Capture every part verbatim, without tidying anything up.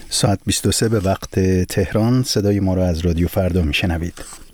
ساعت بیست و سه به وقت تهران. صدای ما را از رادیو فردا میشنوید.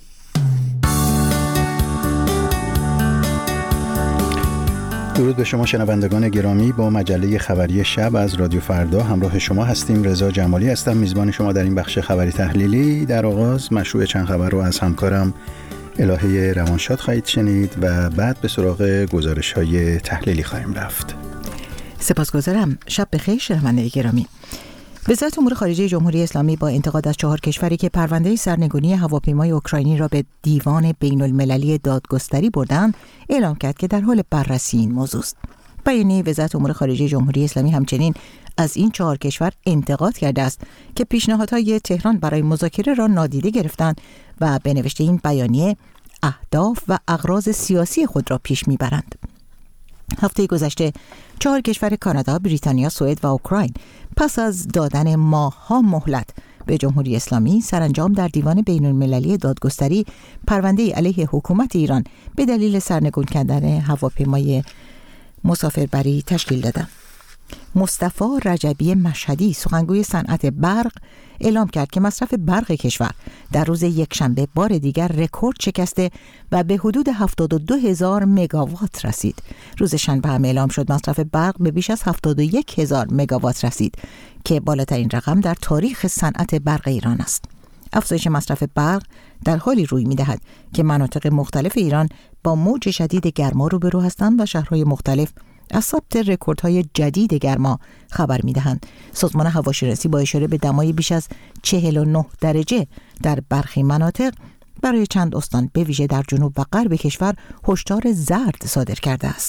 درود به شما شنوندگان گرامی. با مجله خبری شب از رادیو فردا همراه شما هستیم. رضا جمالی هستم، میزبان شما در این بخش خبری تحلیلی. در آغاز مشروع چند خبر رو از همکارم الهه روانشاد خواهید شنید و بعد به سراغ گزارش‌های تحلیلی خواهیم رفت. سپاسگزارم. شب بخیر شنوندگان گرامی. وزارت امور خارجه جمهوری اسلامی با انتقاد از چهار کشوری که پرونده سرنگونی هواپیمای اوکراینی را به دیوان بین المللی دادگستری بردند، اعلام کرد که در حال بررسی این موضوع است. بیانیه وزارت امور خارجه جمهوری اسلامی همچنین از این چهار کشور انتقاد کرده است که پیشنهادهای تهران برای مذاکره را نادیده گرفتند و به نوشته این بیانیه اهداف و اغراض سیاسی خود را پیش میبرند. هفته گذشته چهار کشور کانادا، بریتانیا، سوئد و اوکراین پس از دادن ماه‌ها مهلت به جمهوری اسلامی سرانجام در دیوان بین المللی دادگستری پرونده علیه حکومت ایران به دلیل سرنگون کردن هواپیمای مسافربری تشکیل دادند. مصطفی رجبی مشهدی، سخنگوی صنعت برق، اعلام کرد که مصرف برق کشور در روز یکشنبه بار دیگر رکورد شکسته و به حدود هفتاد و دو هزار مگاوات رسید. روز شنبه هم اعلام شد مصرف برق به بیش از هفتاد و یک هزار مگاوات رسید که بالاترین رقم در تاریخ صنعت برق ایران است. افزایش مصرف برق در حالی روی می‌دهد که مناطق مختلف ایران با موج شدید گرما روبرو هستند و شهرهای مختلف از ثبت رکوردهای جدید گرما خبر می‌دهند. سازمان هواشناسی با اشاره به دمای بیش از چهل و نه درجه در برخی مناطق برای چند استان به ویژه در جنوب و غرب کشور هشدار زرد صادر کرده است.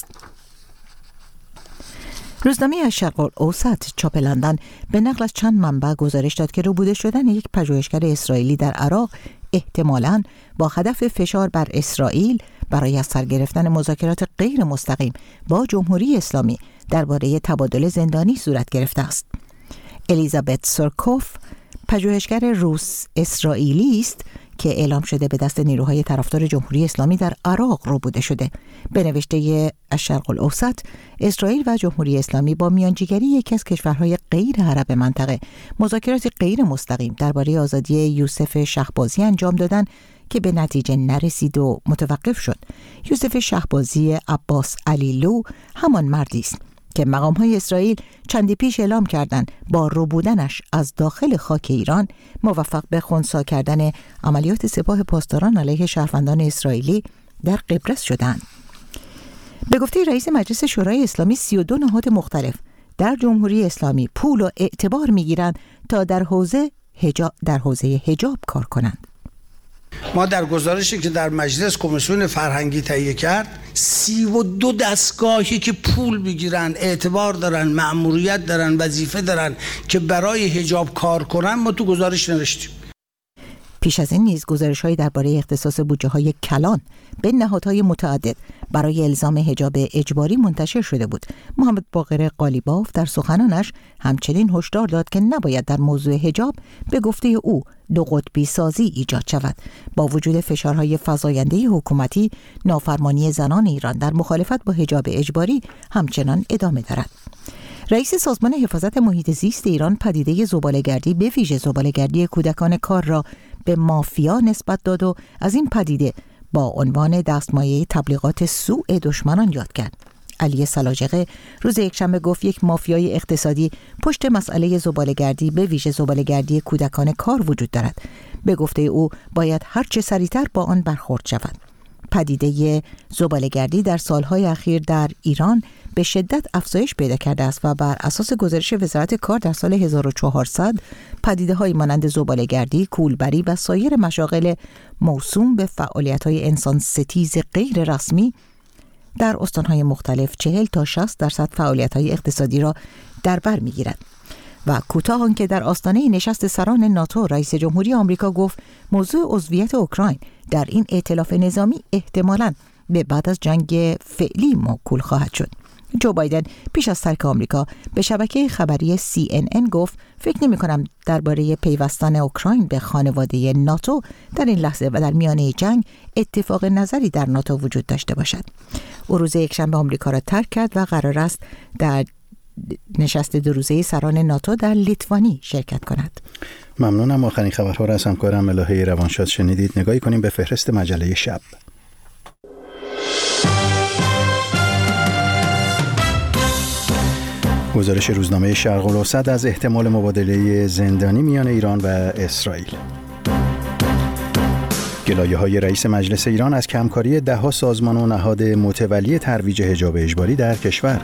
روزنامه الشرق الاوسط چاپ لندن به نقل از چند منبع گزارش داد که ربوده شدن یک پژوهشگر اسرائیلی در عراق احتمالاً با هدف فشار بر اسرائیل برای از سر گرفتن مذاکرات غیر مستقیم با جمهوری اسلامی درباره تبادل زندانی صورت گرفته است. الیزابت سورکوف پژوهشگر روس اسرائیلی است که اعلام شده به دست نیروهای طرفدار جمهوری اسلامی در عراق ربوده شده. به نوشته الشرق الاوسط، اسرائیل و جمهوری اسلامی با میانجیگری یکی از کشورهای غیر عرب منطقه مذاکرات غیر مستقیم درباره آزادی یوسف شهبازی انجام دادند که به نتیجه نرسید و متوقف شد. یوسف شهبازی عباس علیلو همان مردی است که مقام‌های اسرائیل چندی پیش اعلام کردند با ربودنش از داخل خاک ایران موفق به خنثی کردن عملیات سپاه پاسداران علیه شهروندان اسرائیلی در قبرس شدند. به گفته رئیس مجلس شورای اسلامی، سی و دو نهاد مختلف در جمهوری اسلامی پول و اعتبار می‌گیرند تا در حوزه حجاب در حوزه حجاب کار کنند. ما در گزارشی که در مجلس کمیسیون فرهنگی تهیه کرد، سی و دو دستگاهی که پول میگیرن، اعتبار دارن، مأموریت دارن، وظیفه دارن که برای حجاب کار کنن، ما تو گزارش نوشتیم. پیش از این نیز گزارش‌هایی درباره اختصاص بودجه‌های کلان به نهادهای متعدد برای الزام حجاب اجباری منتشر شده بود. محمد باقر قالیباف در سخنانش همچنین هشدار داد که نباید در موضوع حجاب به گفته او دو قطبی سازی ایجاد شود. با وجود فشارهای فزاینده حکومتی، نافرمانی زنان ایران در مخالفت با حجاب اجباری همچنان ادامه دارد. رئیس سازمان حفاظت محیط زیست ایران پدیده زباله‌گردی به ویژه زباله‌گردی کودکان کار را به مافیا نسبت داد و از این پدیده با عنوان دستمایه تبلیغات سوء دشمنان یاد کرد. علی سلاجقه روز یکشنبه گفت یک مافیای اقتصادی پشت مسئله زباله‌گردی به ویژه زباله‌گردی کودکان کار وجود دارد. به گفته او باید هر چه سریعتر با آن برخورد شود. پدیده زباله‌گردی در سالهای اخیر در ایران به شدت افزایش پیدا کرده است و بر اساس گزارش وزارت کار در سال هزار و چهارصد پدیده‌های مانند زباله‌گردی، کولبری و سایر مشاغل موسوم به فعالیت‌های انسان ستیز غیر رسمی در استان‌های مختلف چهل تا شصت درصد فعالیت‌های اقتصادی را در بر می‌گیرد. و کوتاه آنکه در آستانه نشست سران ناتو رئیس جمهوری آمریکا گفت موضوع عضویت اوکراین در این ائتلاف نظامی احتمالاً به بعد از جنگ فعلی موکول خواهد شد. جو بایدن پیش از ترک آمریکا به شبکه خبری سی ان ان گفت فکر نمی کنم درباره پیوستن اوکراین به خانواده ناتو در این لحظه و در میانه جنگ اتفاق نظری در ناتو وجود داشته باشد. او روز یکشنبه آمریکا را ترک کرد و قرار است در نشست دو روزه سران ناتو در لیتوانی شرکت کند. ممنونم. آخرین خبرها را از همکارم ملاحه روانشاد شنیدید. نگاهی کنیم به فهرست مجله شب. گزارش روزنامه شرق الاوسط از احتمال مبادله زندانی میان ایران و اسرائیل. گلایه‌های رئیس مجلس ایران از کمکاری ده‌ها سازمان و نهاد متولی ترویج حجاب اجباری در کشور.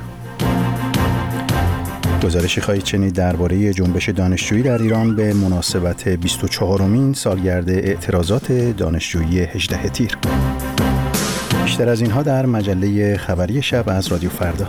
گزارشی خواهید شنید درباره جنبش دانشجویی در ایران به مناسبت بیست و چهارمین سالگرد اعتراضات دانشجویی هجدهم تیر. بیشتر از اینها در مجله خبری شب از رادیو فردا.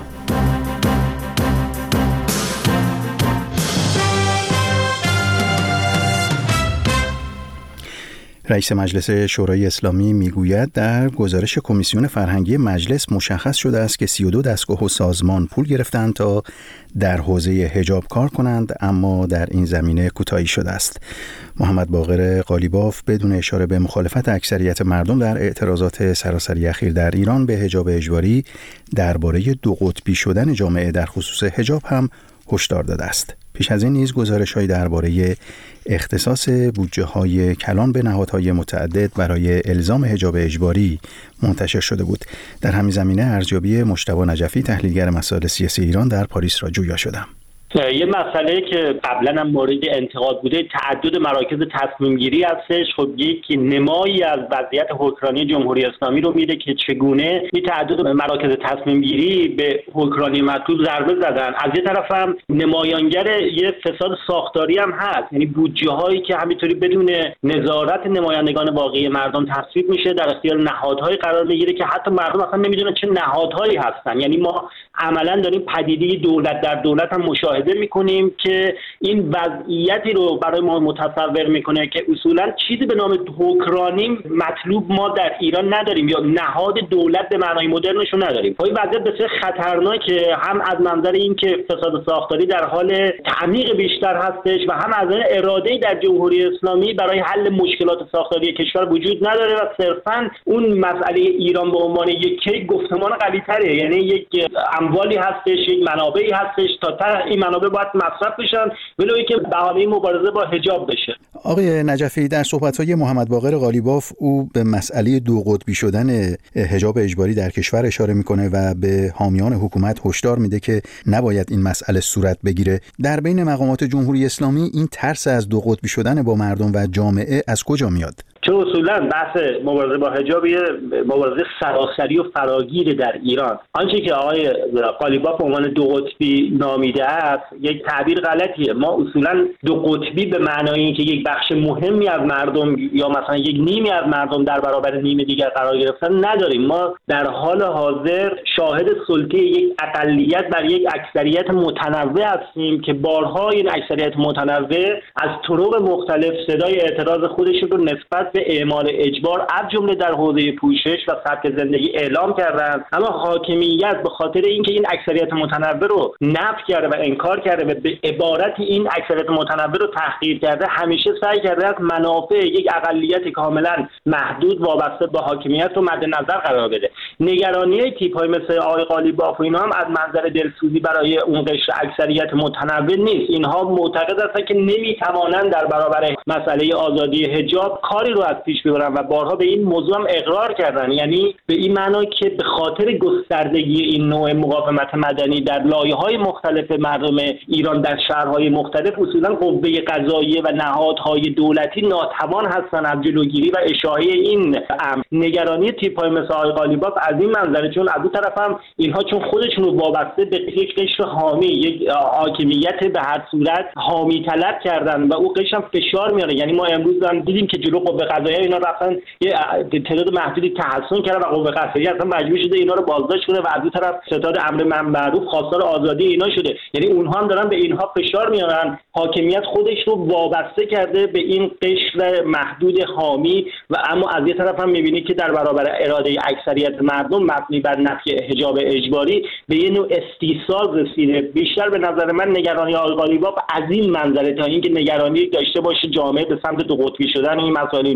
رئیس مجلس شورای اسلامی میگوید در گزارش کمیسیون فرهنگی مجلس مشخص شده است که سی و دو دستگاه و سازمان پول گرفتند تا در حوزه حجاب کار کنند، اما در این زمینه کوتاهی شده است. محمد باقر قالیباف بدون اشاره به مخالفت اکثریت مردم در اعتراضات سراسری اخیر در ایران به حجاب اجباری درباره دو قطبی شدن جامعه در خصوص حجاب هم هشدار داده است. پیش از این نیز گزارش‌هایی درباره اختصاص بودجه‌های کلان به نهادهای متعدد برای الزام حجاب اجباری منتشر شده بود. در همین زمینه ارزیابی مجتبی نجفی تحلیلگر مسائل سیاسی ایران در پاریس را جویا شدم. یه مسئله که قبلا هم مورد انتقاد بوده تعدد مراکز تصمیم گیری هستش. خب یک نمایی از وضعیت حکمرانی جمهوری اسلامی رو میده که چگونه این تعدد مراکز تصمیم گیری به حکمرانی مطلوب ضربه زدن. از یه طرف هم نمایانگر یه فساد ساختاری هم هست، یعنی بودجه هایی که همینطوری بدون نظارت نمایندگان واقعی مردم تصویب میشه، در اختیار نهادهای قرار میگیره که حتی مردم اصلا نمیدونن چه نهادهایی هستن. یعنی ما عملا داریم پدیده دولت در دولت هم مشاهده میکنیم که این وضعیتی رو برای ما متصور میکنه که اصولا چیزی به نام حکمرانی مطلوب ما در ایران نداریم یا نهاد دولت به معنای مدرنش رو نداریم. این وضعیت بسیار خطرناکه، هم از منظر اینکه فساد ساختاری در حال تعمیق بیشتر هستش و هم از اراده در جمهوری اسلامی برای حل مشکلات ساختاری کشور وجود نداره و صرفا اون مسئله ایران به عنوان یک کیک گفتمان قوی‌تره، یعنی یک اموالی هستش، یک منابعی هستش تا تا این منابع باید مصرف بشن ولی که بهانه مبارزه با حجاب بشه. آقای نجفی در صحبت‌های محمد باقر قالیباف او به مسئله دو قطبی شدن حجاب اجباری در کشور اشاره میکنه و به حامیان حکومت هشدار میده که نباید این مسئله صورت بگیره. در بین مقامات جمهوری اسلامی این ترس از دو قطبی شدن با مردم و جامعه از کجا میاد؟ چون اصولا بحث مبارزه با حجاب یه مبارزه سراسری و فراگیر در ایران. آنچه که آقای قالیباف به عنوان دو قطبی نامیده است یک تعبیر غلطیه. ما اصولا دو قطبی به معنای اینکه یک بخش مهمی از مردم یا مثلا یک نیمی از مردم در برابر نیم دیگر قرار گرفتن نداریم. ما در حال حاضر شاهد سلطه یک اقلیت بر یک اکثریت متنوع هستیم که بارها این اکثریت متنوع از طرق مختلف صدای اعتراض خودشون رو نسبت به اعمال اجبار از جمله در حوزه پوشش و سبک زندگی اعلام کردند، اما حاکمیت به خاطر اینکه این اکثریت متنوع رو نفی کرده و انکار کرده و به عبارت این اکثریت متنوع رو تحقیر کرده، همیشه سعی کرده از منافع یک اقلیت کاملا محدود وابسته به حاکمیت رو مد نظر قرار بده. نگرانی تیپ‌های مثل آقای قالیباف و اینا هم از منظر دلسوزی برای اون قشر اکثریت متنوع نیست. اینها معتقد هستند که نمیتوانند در برابر مسئله آزادی حجاب کاری رو از پیش ببرن و بارها به این موضوع هم اقرار کردن، یعنی به این معنا که به خاطر گستردگی این نوع مقاومت مدنی در لایه‌های مختلف مردم ایران در شهرهای مختلف اصولا قوه قضاییه و نهادهای دولتی ناتوان هستن از جلوگیری و اشاعه این امر. نگرانی تیپ‌های مثل آقای قالیباف از این منظره، چون از اون طرف هم اینها چون خودشون رو وابسته به یک قشر حامی، یک حاکمیت به هر صورت حامی طلب کردن و اون قشر هم فشار میاره. یعنی ما امروز هم دیدیم که جلو قوه قضاییه اینا رفتن یه تعداد محدودی تحسن کردن و قوه قضاییه اصلا مجبور شده اینا رو بازداشت کنه و از اون طرف ستاد امر معروف خواستار آزادی اینا شده. یعنی اونها هم دارن به اینها فشار میارن. حاکمیت خودش رو وابسته کرده به این قشر محدود حامی و اما از یه طرف هم می‌بینی که در برابر اراده اکثریت مردم مبنی بر نفی حجاب اجباری به یه نوع استیصال رسیده. بیشتر به نظر من نگرانی آقای قالیباف از این منظره تا اینکه نگرانی داشته باشه جامعه به سمت دو قطبی شدن این مسائل اینا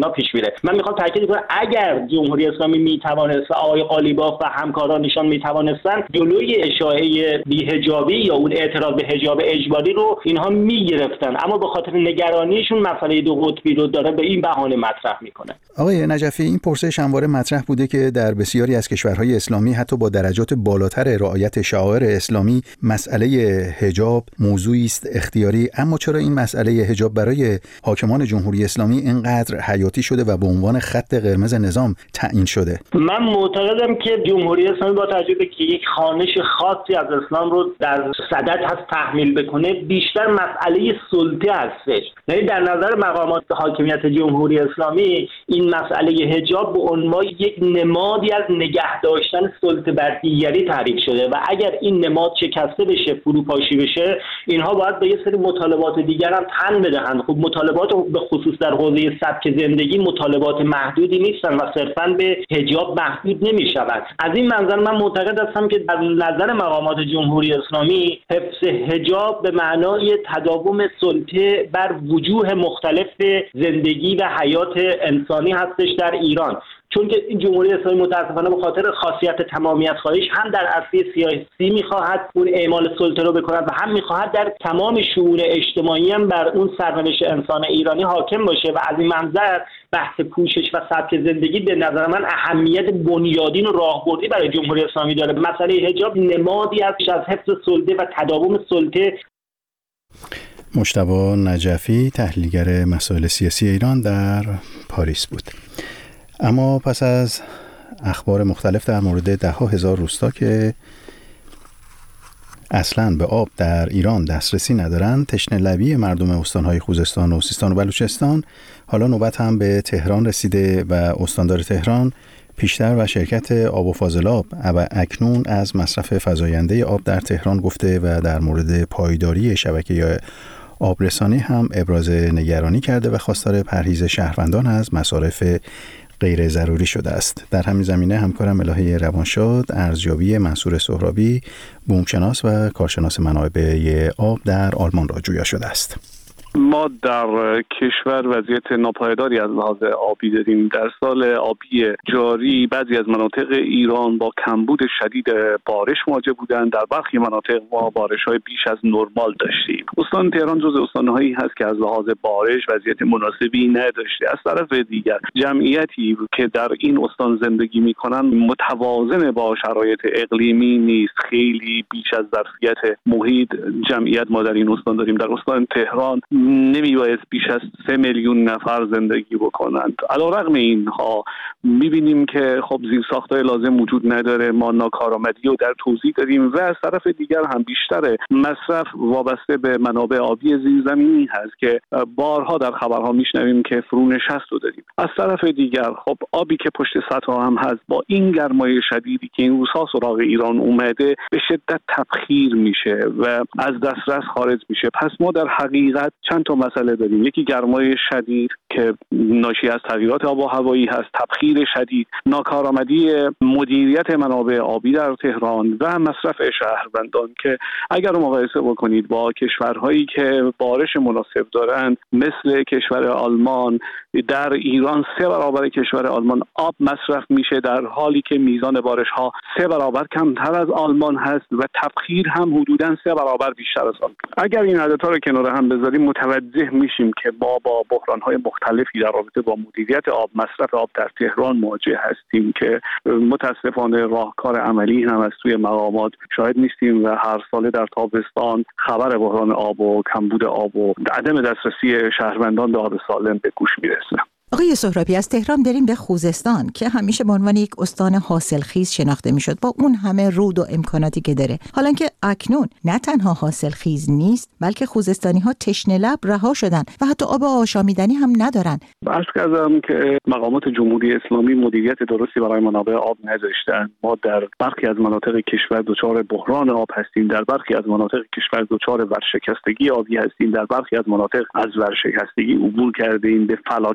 اینها پیش میره. من میخوام تاکید کنم اگر جمهوری اسلامی میتوانست، آقای قالیباف و همکارانشان میتوانستن جلوی اشاعه بی‌حجابی یا اون اعتراض به حجاب اجباری رو اینها میگرفتن، اما به خاطر نگرانیشون مسئله دو قطبی رو داره به این بهانه مطرح میکنه. آقای نجفی، این پرسش همواره مطرح بوده که در بسیاری از کشورهای اسلامی حتی با درجات بالاتر رعایت شعائر اسلامی مسئله حجاب موضوعی است اختیاری، اما چرا این مسئله حجاب برای حاکمان جمهوری اسلامی اینقدر حیاتی شده و به عنوان خط قرمز نظام تعیین شده؟ من معتقدم که جمهوری اسلامی با توجه به که یک خوانش خاصی از اسلام رو در صدد هست تحمیل بکنه، بیشتر مسئله سلطه هستش. یعنی در نظر مقامات حاکمیت جمهوری اسلامی این مسئله حجاب به عنوان یک نمادی از نگه داشتن سلطه بر دیگری تعریف شده و اگر این نماد شکسته بشه، فروپاشی بشه، اینها باید به یه سری مطالبات دیگر هم تن بدهند. خب مطالبات به خصوص در حوزه سبک زندگی مطالبات محدودی نیستن و صرفاً به حجاب محدود نمی‌شوند. از این منظر من معتقد هستم که در نظر مقامات جمهوری اسلامی حفظ حجاب به معنای تداوم سلطه بر وجوه مختلف زندگی و حیات انسانی هستش در ایران، چون که این جمهوری اسلامی متاسفانه به خاطر خاصیت تمامیت خواهیش هم در عرصه سیاسی میخواهد اون اعمال سلطه رو بکند و هم میخواهد در تمام شئون اجتماعی هم بر اون سرنوشت انسان ایرانی حاکم باشه و از این منظر بحث پوشش و سبک زندگی به نظر من اهمیت بنیادین و راهبردی برای جمهوری اسلامی داره. مسئله حجاب نمادی از حفظ سلطه و تداوم سلطه. مجتبی نجفی، تحلیلگر مسائل سیاسی ایران، در پاریس بود. اما پس از اخبار مختلف در مورد ده ها هزار روستا که اصلاً به آب در ایران دسترسی ندارند، تشنه لبی مردم استانهای خوزستان و سیستان و بلوچستان، حالا نوبت هم به تهران رسیده و استاندار تهران پیشتر و شرکت آب و فاضلاب اکنون از مصرف فزاینده آب در تهران گفته و در مورد پایداری شبکه یا آبرسانی هم ابراز نگرانی کرده و خواستار پرهیز شهروندان از مصارف غیر ضروری شده است. در همین زمینه همکارم الهه روانشاد ارزیابی منصور سهرابی، بومشناس و کارشناس منابع آب در آلمان را جویا شده است. ما در کشور وضعیت ناپایداری از لحاظ آبی داریم. در سال آبی جاری بعضی از مناطق ایران با کمبود شدید بارش مواجه بودند. در برخی مناطق ما بارش‌های بیش از نرمال داشتیم. استان تهران جزو استان‌هایی هست که از لحاظ بارش وضعیت مناسبی نداشته. از طرف دیگر جمعیتی که در این استان زندگی می‌کنند متوازن با شرایط اقلیمی نیست. خیلی بیش از ظرفیت محیط جمعیت ما در این استان داریم. در استان تهران نمیباید بیش از سه میلیون نفر زندگی بکنند. علیرغم اینها میبینیم که خب زیرساخت‌های لازم وجود نداره. ما ناکارآمدی رو در توزیع داریم و از طرف دیگر هم بیشتر مصرف وابسته به منابع آبی زیرزمینی هست که بارها در خبرها میشنویم که فرونشست رو داریم. از طرف دیگر خب آبی که پشت سطح هم هست با این گرمای شدیدی که این روزها سراغ ایران اومده به شدت تبخیر میشه و از دسترس خارج میشه. پس ما در حقیقت چند تا مسئله داریم. یکی گرمای شدید که ناشی از تغییرات آب و هوایی هست، تبخیر شدید، ناکارآمدی مدیریت منابع آبی در تهران و مصرف شهروندان که اگر مقایسه بکنید با کشورهایی که بارش مناسب دارند مثل کشور آلمان، در ایران سه برابر کشور آلمان آب مصرف میشه در حالی که میزان بارش ها سه برابر کمتر از آلمان هست و تبخیر هم حدوداً سه برابر بیشتر از آلمان. اگر این عددها رو کنار هم بذاریم متوجه میشیم که ما با بحران‌های مختلفی در رابطه با مدیریت آب، مصرف آب در تهران مواجه هستیم که متاسفانه راهکار عملی هم از توی مقامات شاهد نیستیم و هر ساله در تابستان خبر بحران آب و کمبود آب و عدم دسترسی شهروندان به آب سالم به گوش میرسه. آقای سهرابی، از تهران بریم به خوزستان که همیشه به عنوان یک استان حاصلخیز شناخته میشد با اون همه رود و امکاناتی که داره. حالا که اکنون نه تنها حاصلخیز نیست بلکه خوزستانی ها تشنه لب رها شدن و حتی آب آشامیدنی هم ندارن. عرض کردم که مقامات جمهوری اسلامی مدیریت درستی برای منابع آب نداشتن. ما در برخی از مناطق کشور دچار بحران آب هستیم، در برخی از مناطق کشور دچار ورشکستگی آبی هستیم، در برخی از مناطق از ورشکستگی عبور کردیم به فلاکت آب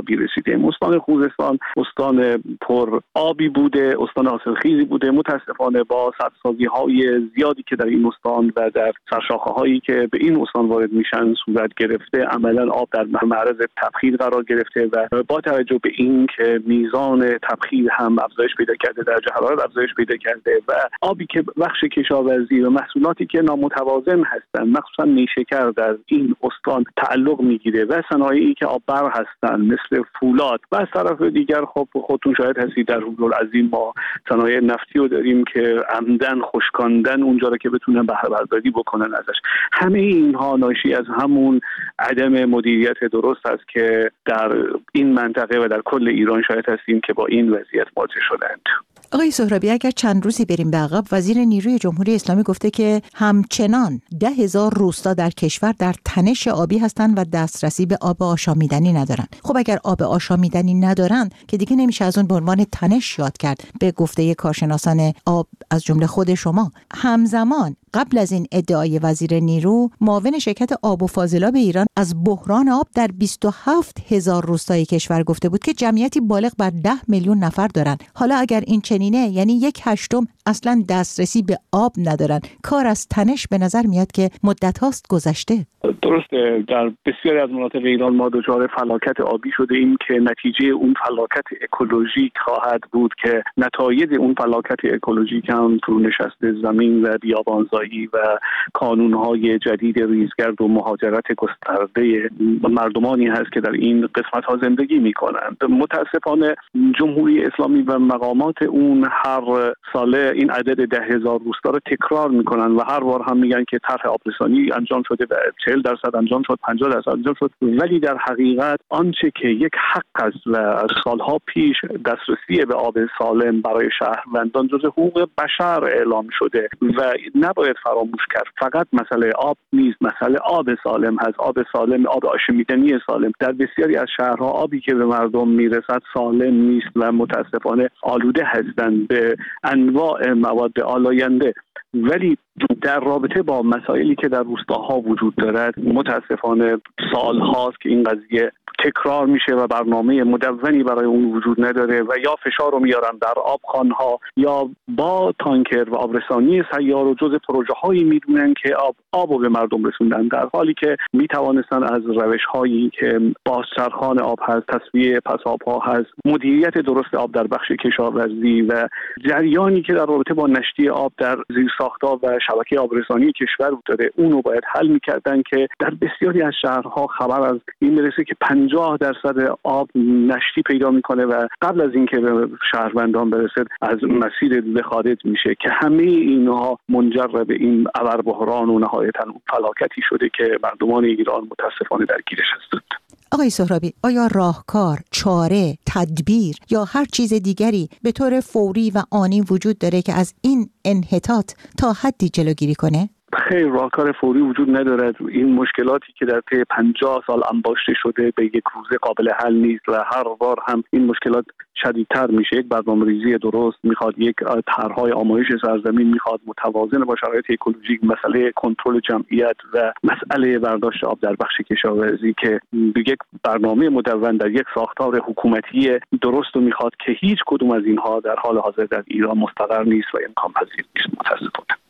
آبی رسیدیم. استان خوزستان استان پر آبی بوده، استان حاصلخیزی بوده. متاسفانه با سدسازی‌های زیادی که در این استان و در سرشاخه‌هایی که به این استان وارد میشن صورت گرفته، عملاً آب در معرض تبخیر قرار گرفته و با توجه به این که میزان تبخیر هم افزایش پیدا کرده، درجه حرارت افزایش پیدا کرده و آبی که بخش کشاورزی و محصولاتی که نامتوازن هستند، مخصوصا نیشکر در این استان تعلق میگیره و صنایعی که آببر هستند مثل فولاد و از طرف دیگر خب خودتون شاهد هستید در حبرالعظیم ما صنایع نفتی رو داریم که عمدن خشکاندن اونجا رو که بتونن بهره برداری بکنن ازش. همه اینها ناشی از همون عدم مدیریت درست است که در این منطقه و در کل ایران شاهد هستیم که با این وضعیت مواجه شدند. آقای سهرابی، اگر چند روزی بریم به عقب، وزیر نیروی جمهوری اسلامی گفته که همچنان ده هزار روستا در کشور در تنش آبی هستند و دسترسی به آب آشامیدنی ندارند. خب اگر آب آشامیدنی ندارند که دیگه نمیشه از اون به عنوان تنش یاد کرد، به گفته کارشناسان آب از جمله خود شما. همزمان قبل از این ادعای وزیر نیرو، معاون شرکت آب و فاضلاب ایران از بحران آب در بیست و هفت هزار روستای کشور گفته بود که جمعیتی بالغ بر ده میلیون نفر دارند. حالا اگر این چنینه، یعنی یک هشتم اصلا دسترسی به آب ندارن. کار از تنش به نظر میاد که مدت هاست گذشته. درسته، در بسیاری از مناطق ایران ما دچار فلاکت آبی شده ایم که نتیجه اون فلاکت اکولوژیک خواهد بود که نتایج اون فلاکت اکولوژیک هم فرونشست زمین و بیابانزایی و کانونهای جدید ریزگرد و مهاجرت گسترده مردمانی هست که در این قسمت ها زندگی می کنند. متاسفانه جمهوری اسلامی و مقامات اون هر ساله این عدد ده هزار روستا رو تکرار می کنند و هر بار هم میگن که طرح آبرسانی انجام شده و چهل درصد انجام شد، پنجاه درصد انجام شد، ولی در حقیقت آنچه که یک حق است و از سالها پیش دسترسی به آب سالم برای شهروندان جزء حقوق بشر اعلام شده و نباید فراموش کرد. فقط مسئله آب نیست، مسئله آب سالم هست. آب سالم، آب آشامیدنی سالم. در بسیاری از شهرها آبی که به مردم میرسد سالم نیست و متاسفانه آلوده هستند به انواع مواد آلاینده. ولی در رابطه با مسائلی که در روستاها وجود دارد متاسفانه سال هاست که این قضیه تکرار میشه و برنامه مدونی برای اون وجود نداره و یا فشار رو میارن در آبخوان‌ها یا با تانکر و آبرسانی سیار و جزء پروژه هایی میدونن که آب آبو به مردم رسوندن، در حالی که میتوانستن از روش هایی که بازچرخان آب هست، تصفیه پساب ها هست، مدیریت درست آب در بخش کشاورزی و جریانی که در رابطه با نشتی آب در زیرساخت‌ها و شبکه آبرسانی کشور داره، اونو باید حل میکردن که در بسیاری از شهرها خبر از این میرسه که پنجاه درصد آب نشتی پیدا میکنه و قبل از اینکه به شهروندان برسه از مسیر دیده خارج میشه که همه اینها منجر به این ابربحران و نهایتاً فلاکتی شده که مردمان ایران متاسفانه درگیرش هستند. آقای سهرابی، آیا راهکار، چاره، تدبیر یا هر چیز دیگری به طور فوری و آنی وجود داره که از این انحطاط تا حدی جلوگیری کنه؟ خیر، راهکار فوری وجود ندارد. این مشکلاتی که در طی پنجاه سال انباشته شده به یک روزه قابل حل نیست و هر بار هم این مشکلات شدیدتر میشه. یک برنامه‌ریزی درست میخواد، یک طرح‌های آمایش سرزمین میخواد متوازن با شرایط اکولوژیک، مسئله کنترل جمعیت و مسئله برداشت آب در بخش کشاورزی که یک برنامه مدون در یک ساختار حکومتی درست رو میخواد که هیچ کدوم از اینها در حال حاضر در ایران مستقر نیست و امکان پذیر نیست. متاسفانه.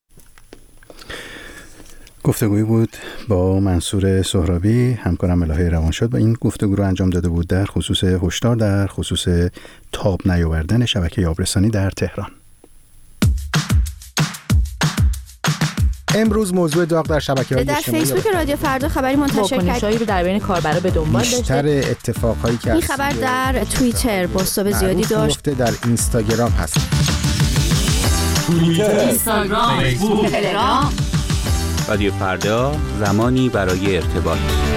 گفتگویی بود با منصور سهرابی، همکارم الهه روانشاد، و این گفتگو رو انجام داده بود در خصوص هشدار در خصوص تاب نیاوردن شبکه آبرسانی در تهران. امروز موضوع داغ در شبکه‌های اجتماعی در فیسبوک رادیو فردا خبری منتشر کرد. واکنش‌هایی رو در بین کاربرا به دنبال داشته. بیشتر اتفاقایی که این خبر در توییتر بازتاب زیادی داشت. در اینستاگرام هست. توییتر، اینستاگرام، فیسبوک، تلگرام. رادیو فردا، زمانی برای ارتباط.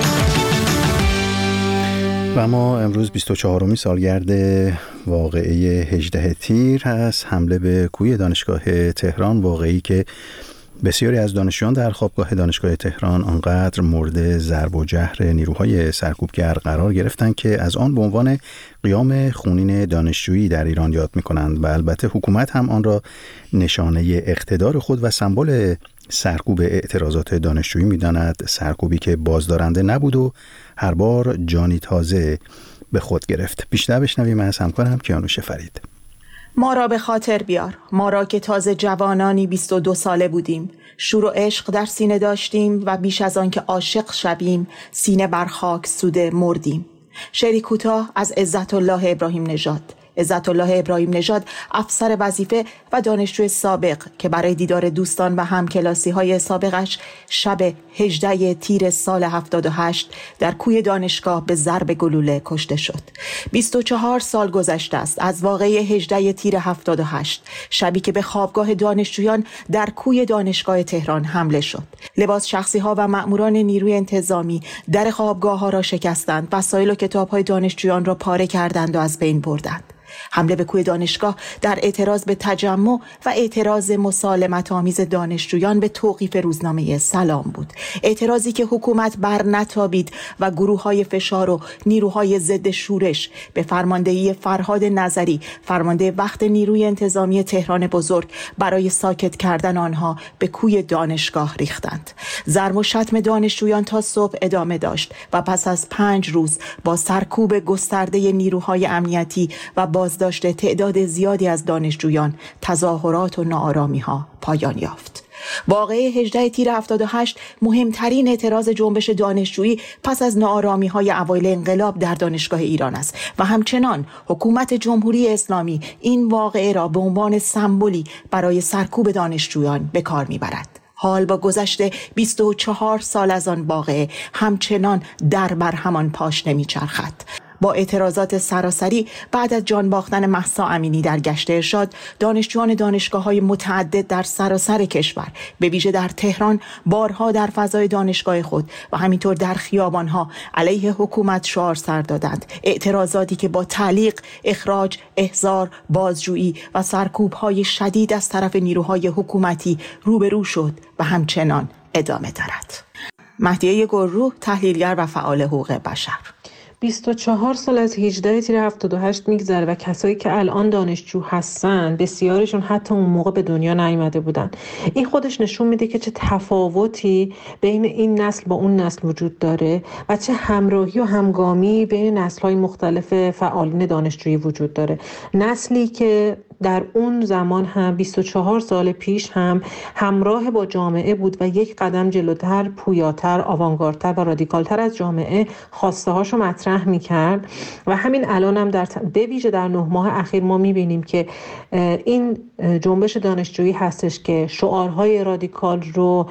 و ما امروز بیست و چهارمین سالگرد واقعه هجده تیر هست، حمله به کوی دانشگاه تهران، واقعی که بسیاری از دانشجویان در خوابگاه دانشگاه تهران آنقدر مورد ضرب و جرح نیروهای سرکوبگر قرار گرفتند که از آن به عنوان قیام خونین دانشجویی در ایران یاد می‌کنند و البته حکومت هم آن را نشانه اقتدار خود و سمبل سرکوب اعتراضات دانشجویی می‌داند، سرکوبی که بازدارنده نبود و هر بار جانی تازه به خود گرفت. بیشتر بشنویم از همکارم کیانوش فرید. ما را به خاطر بیار، ما را که تازه جوانانی بیست و دو ساله بودیم، شور و عشق در سینه داشتیم و بیش از آن که عاشق شویم سینه بر خاک سوده مردیم. شعری کوتاه از عزت الله ابراهیم نژاد. عزت الله ابراهیم نژاد افسر وظیفه و دانشجوی سابق که برای دیدار دوستان و همکلاسی های سابقش شب هجده تیر سال هفتاد و هشت در کوی دانشگاه به ضرب گلوله کشته شد. بیست و چهار سال گذشته است از واقعه هجده تیر هفتاد و هشت، شبی که به خوابگاه دانشجویان در کوی دانشگاه تهران حمله شد. لباس شخصی ها و مأموران نیروی انتظامی در خوابگاه ها را شکستند، وسایل و کتاب های دانشجویان را پاره کردند و از بین بردند. حمله به کوی دانشگاه در اعتراض به تجمع و اعتراض مسالمت آمیز دانشجویان به توقیف روزنامه سلام بود. اعتراضی که حکومت بر نتابید و گروه‌های فشار و نیروهای ضد شورش به فرماندهی فرهاد نظری، فرمانده وقت نیروی انتظامی تهران بزرگ، برای ساکت کردن آنها به کوی دانشگاه ریختند. ضرب و شتم دانشجویان تا صبح ادامه داشت و پس از پنج روز با سرکوب گسترده نیروهای امنیتی و بازداشت تعداد زیادی از دانشجویان، تظاهرات و ناآرامی ها پایان یافت. واقعه هجده تیر هفتاد و هشت مهمترین اعتراض جنبش دانشجویی پس از ناآرامی های اوایل انقلاب در دانشگاه ایران است و همچنان حکومت جمهوری اسلامی این واقعه را به عنوان سمبولی برای سرکوب دانشجویان به کار میبرد. حال با گذشت بیست و چهار سال از آن واقعه همچنان در بر همان پاش نمیچرخد. با اعتراضات سراسری بعد از جان باختن مهسا امینی در گشت ارشاد، دانشجویان دانشگاه‌های متعدد در سراسر کشور، به ویژه در تهران، بارها در فضای دانشگاه خود و همینطور در خیابان‌ها علیه حکومت شعار سر دادند. اعتراضاتی که با تعلیق، اخراج، احضار، بازجویی و سرکوب‌های شدید از طرف نیروهای حکومتی روبرو شد و همچنان ادامه دارد. مهدیه گلرو، تحلیلگر و فعال حقوق بشر. بیست و چهار سال از هجده تیر هفتاد و هشت میگذره و کسایی که الان دانشجو هستن بسیارشون حتی اون موقع به دنیا نیامده بودن. این خودش نشون میده که چه تفاوتی بین این نسل با اون نسل وجود داره و چه همراهی و همگامی بین نسل‌های مختلف فعالین دانشجویی وجود داره. نسلی که در اون زمان هم بیست و چهار سال پیش هم همراه با جامعه بود و یک قدم جلوتر، پویاتر، آوانگاردتر و رادیکالتر از جامعه خواسته هاشو مطرح میکرد و همین الان هم در به ویژه در نه ماه اخیر ما میبینیم که این جنبش دانشجویی هستش که شعارهای رادیکال رو،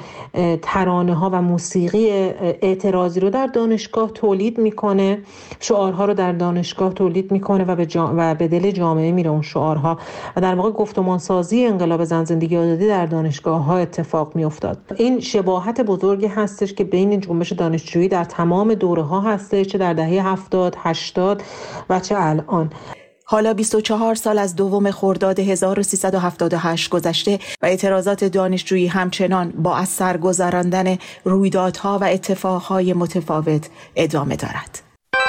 ترانه ها و موسیقی اعتراضی رو در دانشگاه تولید میکنه، شعارها رو در دانشگاه تولید میکنه و به, جا... و به دل جامعه میره اون شعارها و در واقع گفتمانسازی انقلاب زن زندگی آزادی در دانشگاه ها اتفاق می افتاد. این شباهت بزرگی هستش که بین جنبش دانشجویی در تمام دوره ها هستش، چه در دهه هفتاد، هشتاد و چه الان. حالا بیست و چهار سال از دوم خرداد هزار و سیصد و هفتاد و هشت گذشته و اعتراضات دانشجویی همچنان با از سر گذراندن رویدادها و اتفاقهای متفاوت ادامه دارد.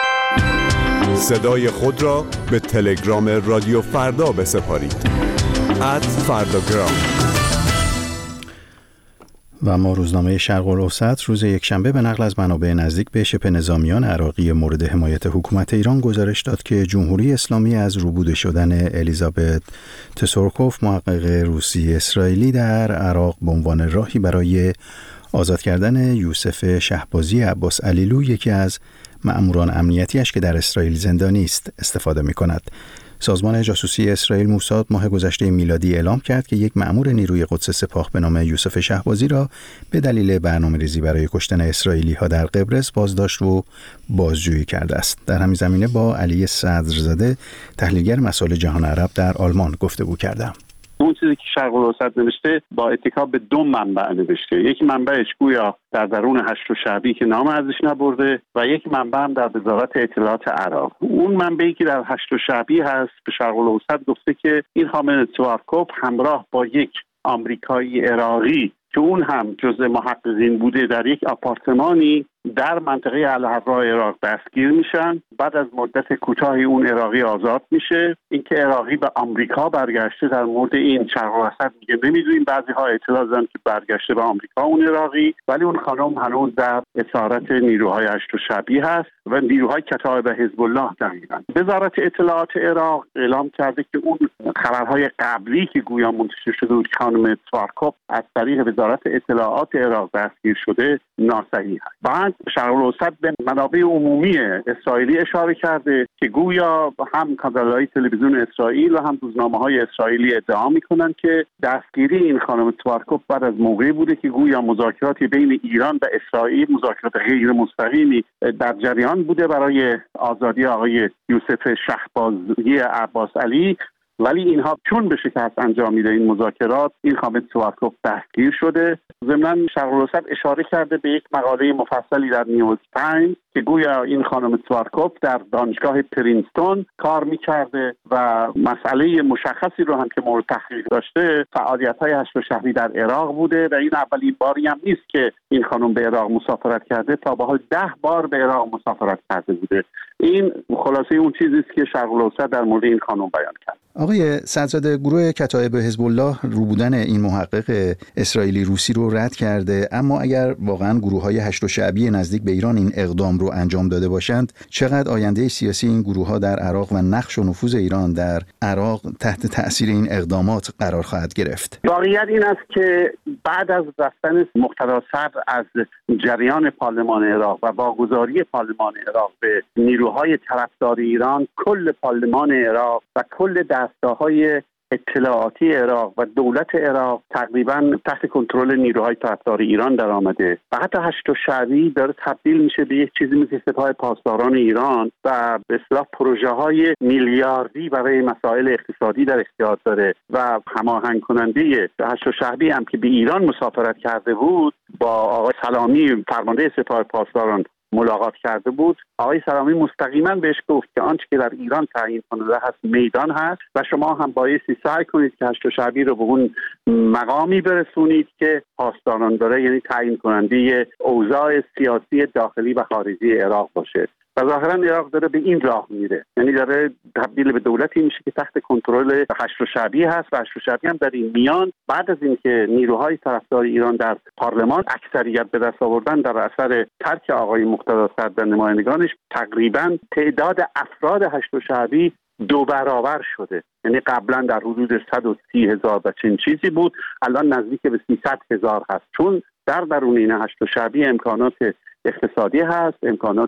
صدای خود را به تلگرام رادیو فردا بسپارید. ات فرداگرام. و ما روزنامه شرق الاوسط روز یکشنبه به نقل از منابع نزدیک به شبه نظامیان عراقی مورد حمایت حکومت ایران گزارش داد که جمهوری اسلامی از روبوده شدن الیزابت تسورکوف، محقق روسی اسرائیلی در عراق، به عنوان راهی برای آزاد کردن یوسف شهبازی عباس علیلو، یکی از مأموران امنیتیش که در اسرائیل زندانی است، استفاده می کند. سازمان جاسوسی اسرائیل موساد ماه گذشته میلادی اعلام کرد که یک مأمور نیروی قدس سپاه به نام یوسف شهبازی را به دلیل برنامه‌ریزی برای کشتن اسرائیلی‌ها در قبرس بازداشت و بازجویی کرده است. در همین زمینه با علی صدرزاده، تحلیلگر مسائل جهان عرب در آلمان گفتگو کردم. اون چیزی که شرق الاوسط نوشته با اتکا به دو منبع نوشته. یک منبعش گویا در درون هشت شعبی که نام ازش نبرده و یک منبع هم در وزارت اطلاعات عراق. اون منبعی که در هشت شعبی هست به شرق الاوسط گفته که این خانم تسورکوف همراه با یک آمریکایی عراقی که اون هم جزء محققین بوده در یک آپارتمانی در منطقه الحرا عراق دستگیر میشن. بعد از مدت کوتاهی اون عراقی آزاد میشه. اینکه عراقی به آمریکا برگشته، در مورد این شرق الوسط میگه نمیدونیم. بعضی ها اطلاع دادن که برگشته به آمریکا اون عراقی، ولی اون خانم هنوز در اسارت نیروهای هشت شعبی هست و نیروهای کتایب حزب الله دقیقاً. وزارت اطلاعات عراق اعلام کرده که اون خبرهای قبلی که گویا منتشر شده بود خانم توارکوف از طریق وزارت اطلاعات عراق دستگیر شده ناصحیح است. بعد شرق الوسط به منابع عمومی اسرائیلی اشاره کرده که گویا هم کانال‌های تلویزیون اسرائیل و هم روزنامه‌های اسرائیلی ادعا می‌کنند که دستگیری این خانم توارکوف بعد از موقعی بوده که گویا مذاکراتی بین ایران و اسرائیل، مذاکرات غیر مستقیمی در جریان بوده برای آزادی آقای یوسف شهبازی عباس علی، ولی اینها چون به شکست انجام میده این مذاکرات، این خانم توارکوف دستگیر شده. ضمن شرق الوسط اشاره کرده به یک مقاله مفصلی در نیویورک تایمز که گویا این خانم توارکوف در دانشگاه پرینستون کار میکرده و مسئله مشخصی رو هم که مورد تحقیق داشته فعالیت‌های هشت شهری در عراق بوده و این اولین باری هم نیست که این خانم به عراق مسافرت کرده. تا به حال ده بار به عراق مسافرت کرده بوده. این خلاصه اون چیزی است که شرق الوسط در مورد این خانم بیان کرد. آقای صدرزاده، گروه کتایب حزب الله رو بودن این محقق اسرائیلی روسی رو رد کرده، اما اگر واقعا گروه‌های هشت شعبی نزدیک به ایران این اقدام رو انجام داده باشند، چقدر آینده سیاسی این گروه‌ها در عراق و نقش و نفوذ ایران در عراق تحت تأثیر این اقدامات قرار خواهد گرفت؟ واقعیت این است که بعد از رفتن مقتدی صدر از جریان پارلمان عراق و واگذاری پارلمان عراق به نیروهای طرفدار ایران، کل پارلمان عراق و کل دستگاه‌های اطلاعاتی عراق و دولت عراق تقریبا تحت کنترل نیروهای طرفدار ایران در آمده و حتی هشت شعبی داره تبدیل میشه به یک چیزی مثل سپاه پاسداران ایران و به اصطلاح پروژه های میلیاردی برای مسائل اقتصادی در اختیار داره و هماهنگ کننده هشت شعبی هم که به ایران مسافرت کرده بود با آقای سلامی فرمانده سپاه پاسداران ملاقات کرده بود. آقای سلامی مستقیما بهش گفت که آنچه که در ایران تعیین کننده هست میدان هست و شما هم بایستی سعی کنید که هشت شعبی رو به اون مقامی برسونید که پاسداران داره، یعنی تعیین کننده اوضاع سیاسی داخلی و خارجی عراق باشه. و ظاهرا عراق داره به این راه میره، یعنی داره تبدیل به دولتی میشه که تحت کنترل هشت شعبی هست و هشت شعبی هم در این میان بعد از اینکه نیروهای طرفدار ایران در پارلمان اکثریت به دست آوردن در اثر ترک آقای مقتدی صدر و نمایندگانش، تقریبا تعداد افراد هشت شعبی دو برابر شده. یعنی قبلا در حدود صد و سی هزار و چند چیزی بود، الان نزدیک به سیصد هزار هست، چون در درون این هشت شعبی امکانات اقتصادی هست، امکانات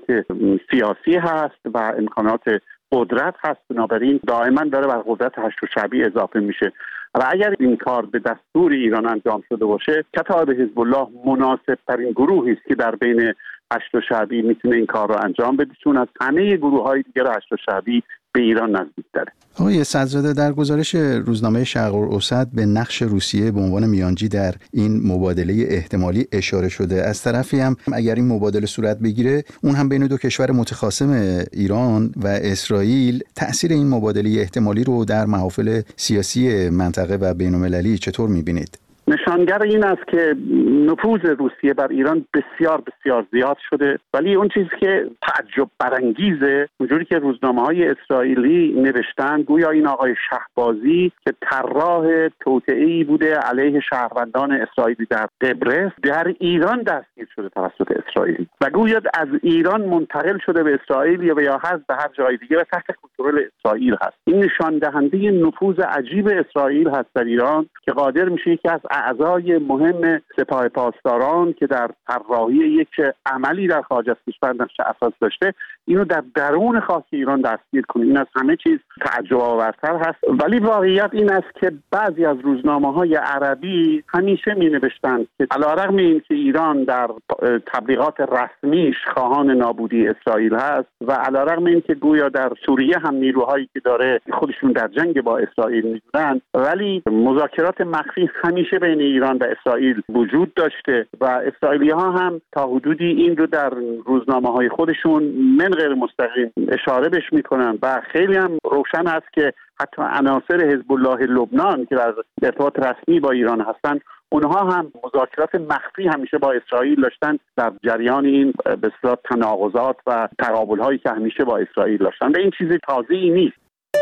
سیاسی هست و امکانات قدرت هست. بنابراین دائما داره بر قدرت هشت شعبی اضافه میشه و اگر این کار به دستور ایران انجام شده باشه، کتایب حزب الله مناسب ترین گروهی است که در بین هشت شعبی میتونه این کار رو انجام بده، چون از همه گروه های دیگر هشت شعبی به ایران نزدیک داره. آقای صدرزاده، در گزارش روزنامه شرق الاوسط به نقش روسیه به عنوان میانجی در این مبادله احتمالی اشاره شده. از طرفی هم اگر این مبادله صورت بگیره، اون هم بین دو کشور متخاصم ایران و اسرائیل، تأثیر این مبادله احتمالی رو در محافل سیاسی منطقه و بین‌المللی چطور می‌بینید؟ نشانگر این است که نفوذ روسیه بر ایران بسیار بسیار زیاد شده، ولی اون چیزی که تعجب برانگیزه، اونجوری که روزنامه‌های اسرائیلی نوشتن، گویا این آقای شهبازی که طراح توطئه‌ای بوده علیه شهروندان اسرائیلی در قبرس، در ایران دستگیر شده توسط اسرائیل و گویا از ایران منتقل شده به اسرائیل یا یا هست به هر جای دیگه و تحت کنترل اسرائیل هست. این نشان دهنده نفوذ عجیب اسرائیل هست در ایران که قادر میشه که از اعضای مهم سپاه پاسداران که در طراحی یک عملی در خارج از کشور نقش اساس داشته، اینو در درون خاک ایران دستگیر کنه. این از همه چیز تعجب آورتر هست. ولی واقعیت این است که بعضی از روزنامه‌های عربی همیشه می‌نوشتند که علی‌رغم اینکه ایران در تبلیغات رسمیش خواهان نابودی اسرائیل هست و علی‌رغم اینکه گویا در سوریه هم نیروهایی که داره خودشون در جنگ با اسرائیل می‌دونن، ولی مذاکرات مخفی همیشه بین ایران و اسرائیل وجود داشته و اسرائیلی‌ها هم تا حدودی این رو در روزنامه‌های خودشون من غیر مستقیم اشاره بهش میکنن و خیلی هم روشن است که حتی عناصر حزب الله لبنان که در ارتباط رسمی با ایران هستن، اونها هم مذاکرات مخفی همیشه با اسرائیل داشتن در جریان این به اصطلاح تناقضات و تقابل‌هایی که همیشه با اسرائیل داشتن و این چیزی تازه‌ای نیست.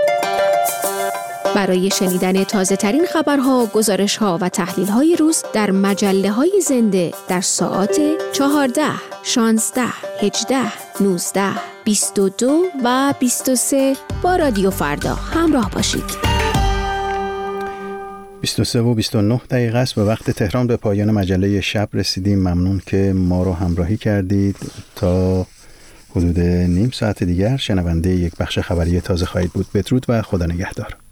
برای شنیدن تازه ترین خبرها، گزارش‌ها و تحلیل‌های روز در مجله‌های زنده در ساعات چهارده، شانزده، هجده، نوزده، بیست و دو و بیست و سه با رادیو فردا همراه باشید. بیست و سه و بیست و نه دقیقه است. به وقت تهران به پایان مجله شب رسیدیم. ممنون که ما رو همراهی کردید. تا حدود نیم ساعت دیگر شنونده یک بخش خبری تازه خواهید بود. بدرود و خدا نگهدار.